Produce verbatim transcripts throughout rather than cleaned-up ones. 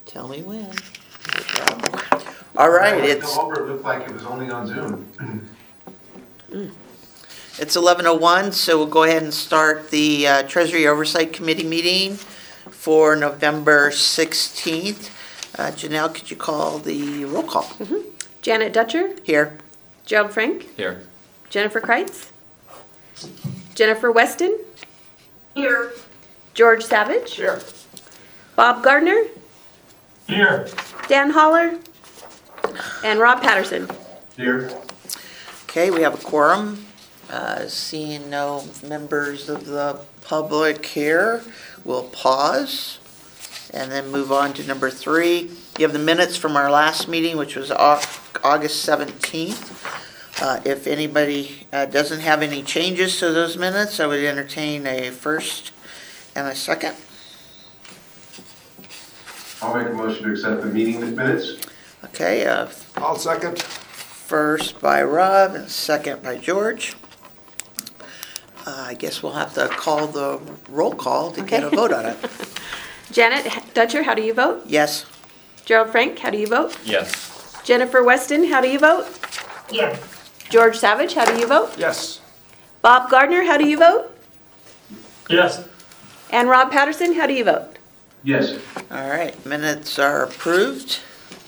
Tell me when. All right, it's, Over, it looked like it was only on Zoom. it's eleven oh one, so we'll go ahead and start the uh, Treasury Oversight Committee meeting for November sixteenth. Uh, Janelle, could you call the roll call? Mm-hmm. Janet Dutcher, Here. Gerald Frank, Here. Jennifer Kreitz, Jennifer Weston, Here. George Savage, Here. Bob Gardner, Here. Dan Holler, and Rob Patterson. Here. Okay, we have a quorum. Uh, Seeing no members of the public here, we'll pause and then move on to number three. You have the minutes from our last meeting, which was Au- August seventeenth. Uh, If anybody uh, doesn't have any changes to those minutes, I would entertain a first and a second. I'll make a motion to accept the meeting minutes. Okay, uh, I'll second. first by Rob and second by George. Uh, I guess we'll have to call the roll call to get a Okay. vote on it. Janet Dutcher, how do you vote? Yes? Gerald Frank, how do you vote? Yes. Jennifer Weston, how do you vote? Yes. George Savage, how do you vote? Yes. Bob Gardner, how do you vote? Yes. And Rob Patterson, how do you vote? Yes. All right, minutes are approved.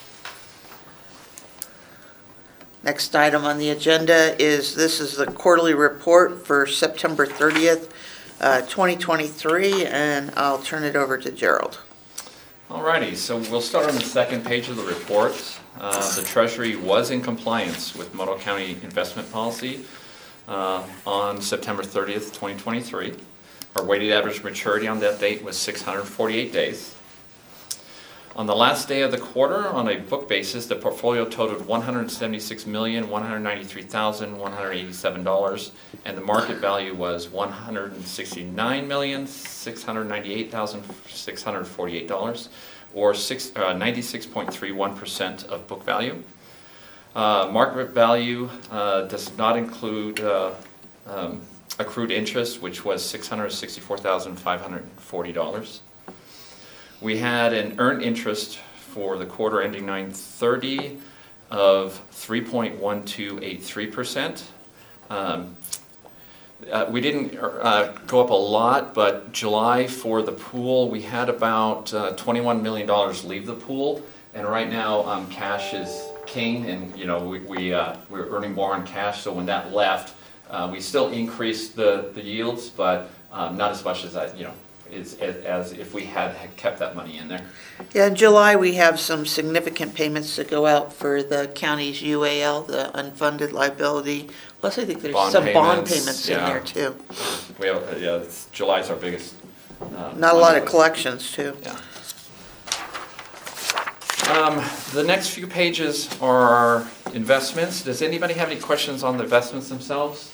Next item on the agenda is, this is the quarterly report for September thirtieth, uh, twenty twenty-three, and I'll turn it over to Gerald. Alrighty, so we'll start on the second page of the report. Uh, the Treasury was in compliance with Mono County investment policy uh, on September thirtieth, twenty twenty-three. Our weighted average maturity on that date was six hundred forty-eight days. On the last day of the quarter, on a book basis, the portfolio totaled one hundred seventy-six million, one hundred ninety-three thousand, one hundred eighty-seven dollars, and the market value was one hundred sixty-nine million, six hundred ninety-eight thousand, six hundred forty-eight dollars, or six, uh, ninety-six point three one percent of book value. Uh, market value uh, does not include uh, um, accrued interest, which was six hundred sixty-four thousand, five hundred forty dollars. We had an earned interest for the quarter ending nine thirty of three point one two eight three percent. Um, uh, we didn't uh, go up a lot, but July for the pool, we had about uh, twenty-one million dollars leave the pool, and right now um, cash is king, and you know we, we uh, we're earning more on cash. So when that left, uh, we still increased the the yields, but um, not as much as I you know. Is, as, as if we had kept that money in there. Yeah, in July, we have some significant payments that go out for the county's U A L, the unfunded liability. Plus, I think there's Bond some bond payments, payments in yeah. there, too. We have, uh, yeah, it's, July's our biggest. Uh, Not a lot of month. collections, too. Yeah. Um, the next few pages are our investments. Does anybody have any questions on the investments themselves?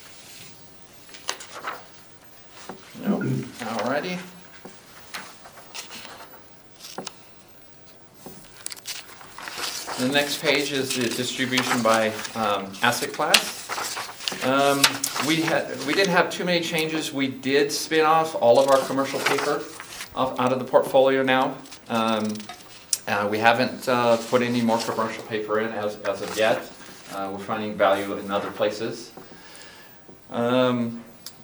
No. Alrighty. The next page is the distribution by um, asset class. Um, we had we didn't have too many changes. We did spin off all of our commercial paper off, out of the portfolio now. Um, uh, we haven't uh, put any more commercial paper in as, as of yet. Uh, we're finding value in other places. Um,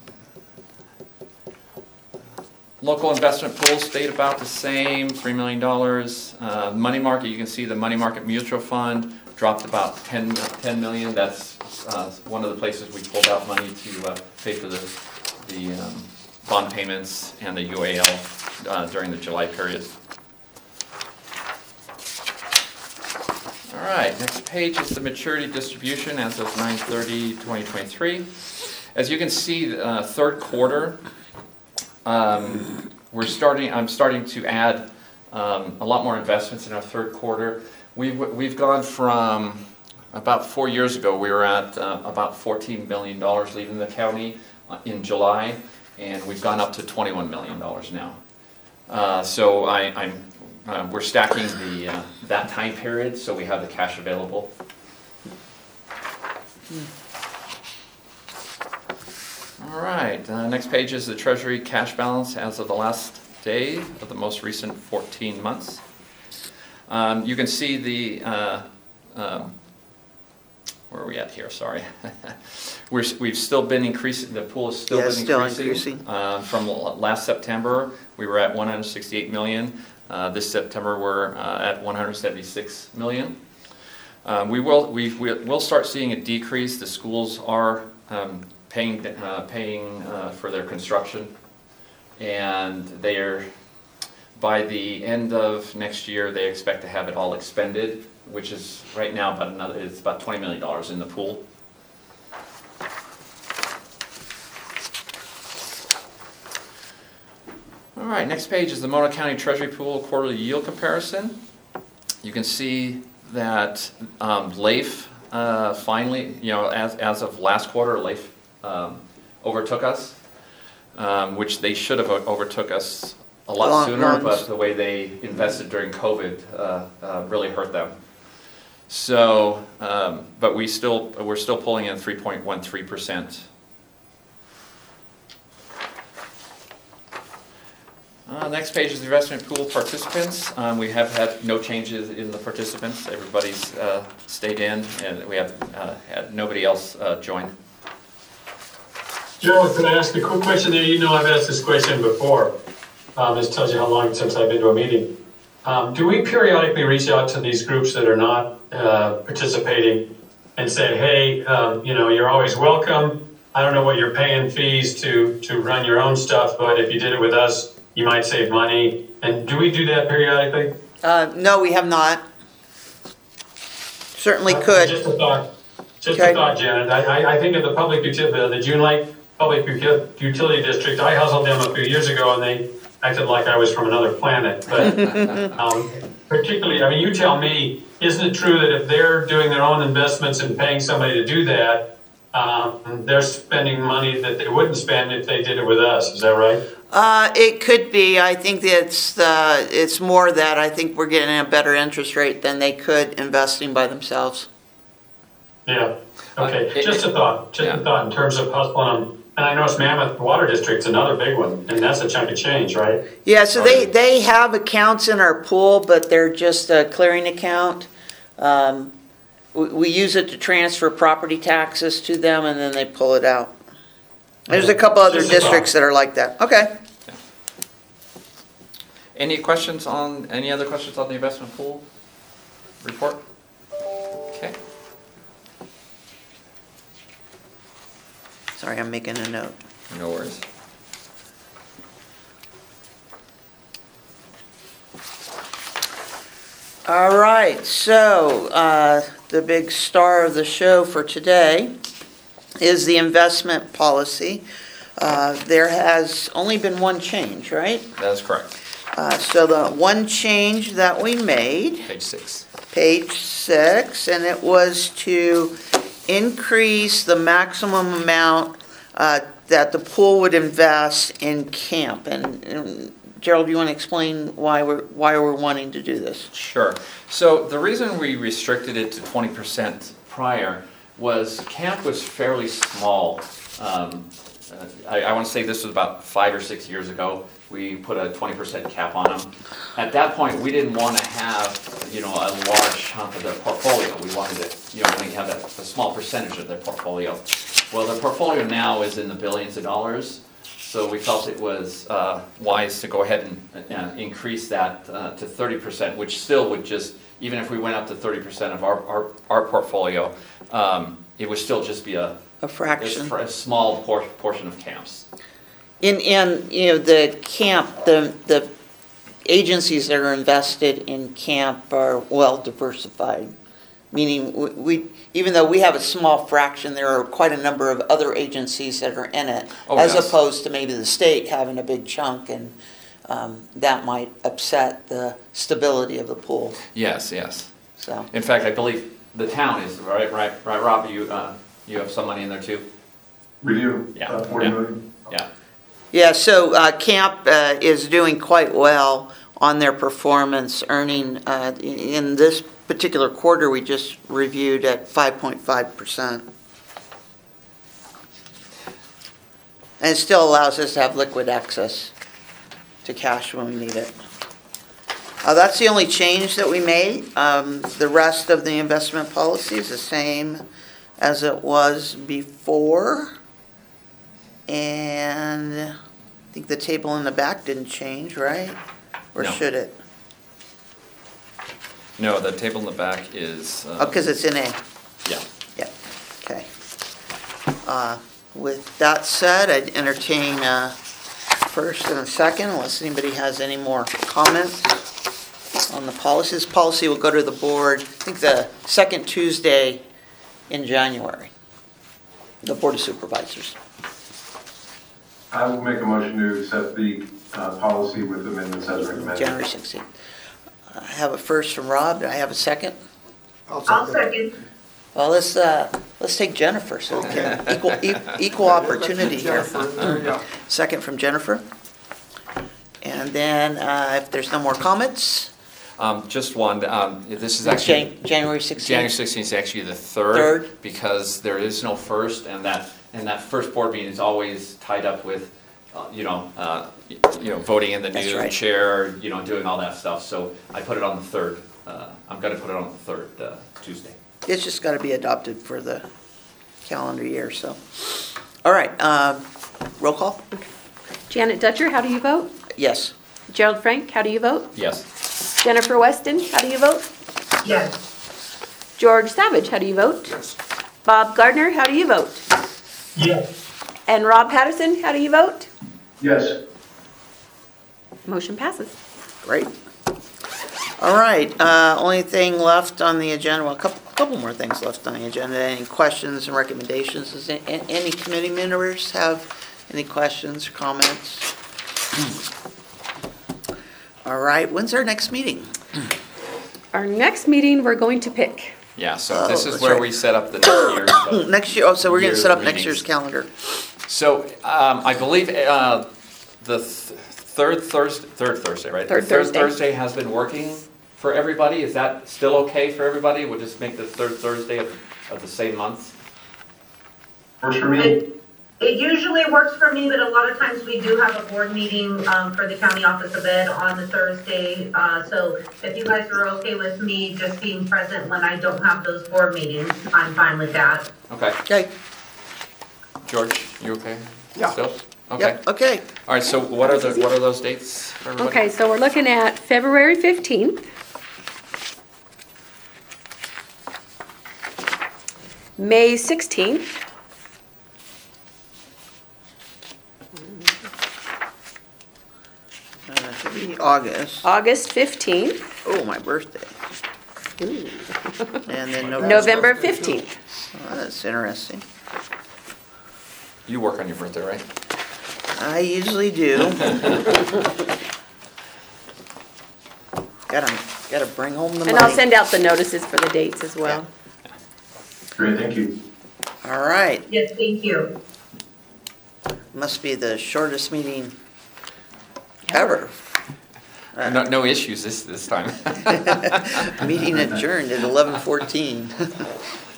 Local investment pools stayed about the same, three million dollars. Uh, money market, you can see the money market mutual fund dropped about ten, ten million. That's uh, one of the places we pulled out money to uh, pay for the, the um, bond payments and the U A L uh, during the July period. All right, next page is the maturity distribution as of nine thirty twenty twenty-three. As you can see, uh, third quarter, Um, we're starting. I'm starting to add um, a lot more investments in our third quarter. We've we've gone from about four years ago. We were at uh, about fourteen million dollars leaving the county in July, and we've gone up to twenty-one million dollars now. Uh, so I, I'm uh, we're stacking the uh, that time period, so we have the cash available. All right, uh, next page is the Treasury cash balance as of the last day of the most recent fourteen months. Um, You can see the, uh, um, where are we at here, sorry. We're, we've still been increasing, the pool has still Yeah, been still increasing. increasing. Uh, From l- last September, we were at one hundred sixty-eight million. Uh, This September, we're uh, at one hundred seventy-six million. Um, We will, we we will start seeing a decrease. The schools are um, paying, uh, paying uh, for their construction. And they are, by the end of next year, they expect to have it all expended, which is right now about another, it's about twenty million dollars in the pool. All right, next page is the Mono County Treasury Pool quarterly yield comparison. You can see that um, LAIF uh, finally, you know, as, as of last quarter, LAIF um, overtook us, um, which they should have overtook us a lot Long sooner, runs. but the way they invested during COVID uh, uh, really hurt them. So, um, but we still, we're still pulling in three point one three percent. Uh, next page is the investment pool participants. Um, we have had no changes in the participants. Everybody's uh, stayed in, and we have uh, had nobody else uh, join. Joe, can I ask a quick question there? You know I've asked this question before. Um, this tells you how long since I've been to a meeting. Um, do we periodically reach out to these groups that are not uh, participating and say, hey, um, you know, you're always welcome. I don't know what you're paying fees to, to run your own stuff, but if you did it with us, you might save money. And do we do that periodically? Uh, no, we have not. Certainly Uh, could. Just a thought. Just Okay. a thought, Janet. I, I, I think of the public utility, the June Lake Public Util- Utility District. I hustled them a few years ago and they acted like I was from another planet. But um, particularly, I mean, you tell me, isn't it true that if they're doing their own investments and paying somebody to do that, um, they're spending money that they wouldn't spend if they did it with us? Is that right? Uh, it could be. I think that it's, uh, it's more that I think we're getting a better interest rate than they could investing by themselves. Yeah. Okay. Uh, it- Just a thought. Just yeah. a thought in terms of hustling them. And I noticed Mammoth Water District's another big one, and that's a chunk of change, right? Yeah, so they, they have accounts in our pool, but they're just a clearing account. Um, we, we use it to transfer property taxes to them and then they pull it out. There's a couple other Just a thought. districts that are like that. Okay. Any questions on, any other questions on the investment pool report? Okay. Sorry, I'm making a note. No worries. All right, so uh, the big star of the show for today is the investment policy. Uh, There has only been one change, right? That is correct. Uh, So the one change that we made, Page six. page six, and it was to increase the maximum amount uh, that the pool would invest in camp. And and Gerald, you want to explain why we're, why we're wanting to do this? Sure. So the reason we restricted it to twenty percent prior was camp was fairly small. Um, uh, I, I want to say this was about five or six years ago. We put a twenty percent cap on them. At that point, we didn't want to have, you know, a large chunk of their portfolio. We wanted to, you know, only have a, a small percentage of their portfolio. Well, their portfolio now is in the billions of dollars. So we felt it was uh, wise to go ahead and uh, increase that uh, to thirty percent, which still would just, even if we went up to thirty percent of our, our, our portfolio, um, it would still just be a, A fraction. a, a small por- portion of camps. In, in, you know, the camp, the, the agencies that are invested in camp are well diversified. Meaning, we, we- even though we have a small fraction, there are quite a number of other agencies that are in it. Oh, As yes. opposed to maybe the state having a big chunk, and um, that might upset the stability of the pool, Yes, yes. so. In fact, I believe the town is, right, right, right, Rob, you, uh, you have some money in there too? We do. Yeah, Uh, forty yeah. million. Yeah. Yeah, so uh, camp uh, is doing quite well on their performance, earning, uh, in this particular quarter, we just reviewed at five point five percent. And it still allows us to have liquid access to cash when we need it. Uh, that's the only change that we made. Um, the rest of the investment policy is the same as it was before. And I think the table in the back didn't change, right? Or No. should it? No, the table in the back is. uh, Oh, because it's in A. Yeah. Yeah, okay. Uh, With that said, I'd entertain uh first and a second, unless anybody has any more comments on the policies. Policy will go to the board, I think the second Tuesday in January, the Board of Supervisors. I will make a motion to accept the uh, policy with amendments as recommended. January sixteenth. I have a first from Rob, do I have a second? I'll second. Well, let's, uh, let's take Jennifer, so we can equal, e- equal opportunity here. There you go. Second from Jennifer. And then, uh, if there's no more comments, Um, Just one, um, this is actually. Jan- January sixteenth. January sixteenth is actually the third. Third. Because there is no first, and that, and that first board meeting is always tied up with, uh, you know, uh, y- you know, voting in the That's new right. chair, you know, doing all that stuff. So I put it on the third, uh, I'm gonna put it on the third uh, Tuesday. It's just got to be adopted for the calendar year, so. All right, um, roll call? Janet Dutcher, how do you vote? Yes. Gerald Frank, how do you vote? Yes. Jennifer Weston, how do you vote? Yes. George Savage, how do you vote? Yes. Bob Gardner, how do you vote? Yes. And Rob Patterson, how do you vote? Yes. Motion passes. Great. All right, uh, only thing left on the agenda, well, a couple, couple more things left on the agenda. Any questions and recommendations? Does a- any committee members have any questions, comments? All right, when's our next meeting? Our next meeting, we're going to pick. Yeah, so this Oh, is that's where right. we set up the next year's. uh, Next year, oh, so we're gonna Year set up next meetings. year's calendar. So, um, I believe, uh, the th- third Thursday, third Thursday, right? Third The third Thursday. Thursday has been working for everybody. Is that still okay for everybody? We'll just make the third Thursday of, of the same month? Works for me. It it usually works for me, but a lot of times we do have a board meeting um, for the county office of ed on the Thursday. Uh, So if you guys are okay with me just being present when I don't have those board meetings, I'm fine with that. Okay. Okay, George, you okay? Yeah. Still? Okay. yep, okay. All right, so what are the, what are those dates for everybody? Okay, so we're looking at February fifteenth. May sixteenth. Uh, it should be August. August fifteenth. Oh, my birthday. And then November. November fifteenth. Oh, that's interesting. You work on your birthday, right? I usually do. Gotta, gotta bring home the money. And I'll send out the notices for the dates as well. Great, thank you. All right, Yes, thank you. must be the shortest meeting ever. No, no issues this, this time. Meeting adjourned at eleven fourteen.